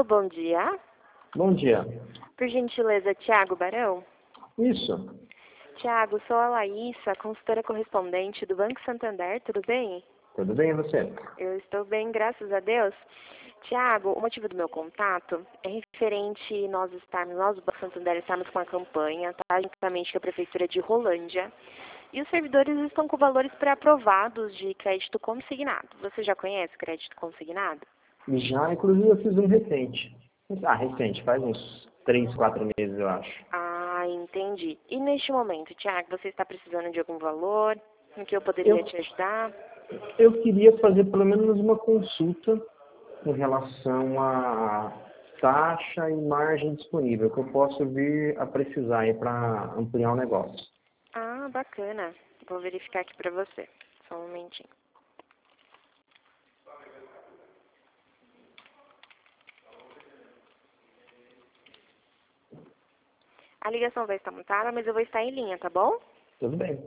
Alô, bom dia. Bom dia. Por gentileza, Tiago Barão? Isso. Tiago, sou a Laísa, consultora correspondente do Banco Santander, tudo bem? Tudo bem e você? Eu estou bem, graças a Deus. Tiago, o motivo do meu contato é referente nós, do Banco Santander, estarmos com a campanha, tá? Juntamente com a Prefeitura de Rolândia. E os servidores estão com valores pré-aprovados de crédito consignado. Você já conhece crédito consignado? Já, inclusive, eu fiz um recente. Recente, faz uns 3, 4 meses, eu acho. Ah, entendi. E neste momento, Tiago, você está precisando de algum valor em que eu Eu, poderia te ajudar? eu queria fazer pelo menos uma consulta em relação à taxa e margem disponível, que eu posso vir a precisar aí para ampliar o negócio. Ah, bacana. Vou verificar aqui para você. Só um momentinho. A ligação vai estar mutada, mas eu vou estar em linha, tá bom? Tudo bem.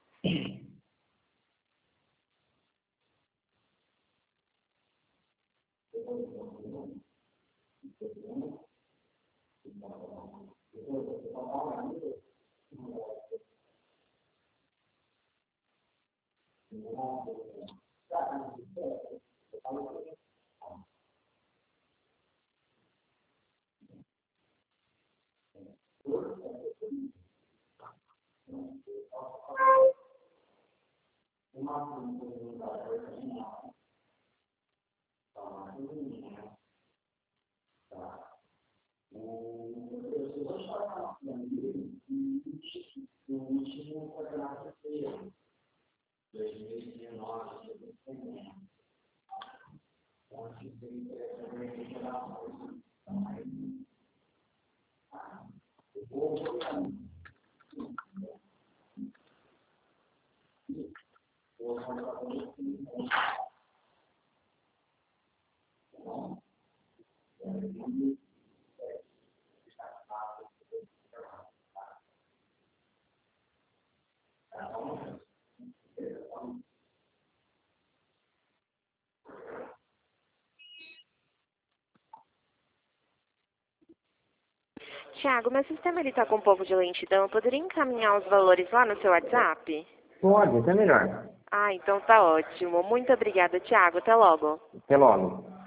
Tiago, meu sistema está com um pouco de lentidão. Eu poderia encaminhar os valores lá no seu WhatsApp? Pode, até melhor. Ah, então tá ótimo. Muito obrigada, Tiago. Até logo. Até logo.